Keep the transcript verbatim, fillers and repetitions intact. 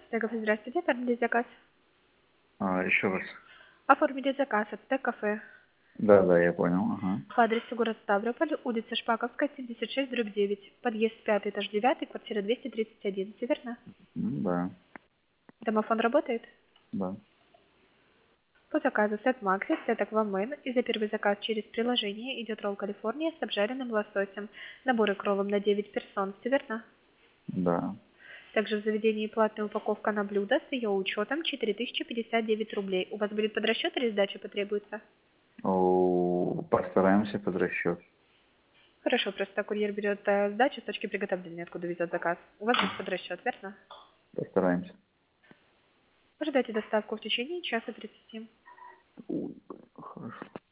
Текафе, здравствуйте, оформите заказ. А, еще раз. Оформите заказ от Текафе Да, да, я понял. Ага. по адресу город Ставрополь, улица Шпаковская, семьдесят шесть, дробь девять, подъезд пятый, этаж девятый, квартира двести тридцать один. Все верно? М, Да, Домофон работает? да. По заказу сет Макси, сет Аквамен, и за первый заказ через приложение идет ролл Калифорния с обжаренным лососем. Наборы к роллам на девять персон. Все верно? Да. Также в заведении платная упаковка на блюдо с ее учетом четыре тысячи пятьдесят девять рублей. У вас будет под расчет или сдача потребуется? О, постараемся под расчет. Хорошо, просто курьер берет э, сдачу с точки приготовления, откуда везет заказ. У вас будет под расчет, верно? Постараемся. Ожидайте доставку в течение часа тридцати. Ой, блин, хорошо.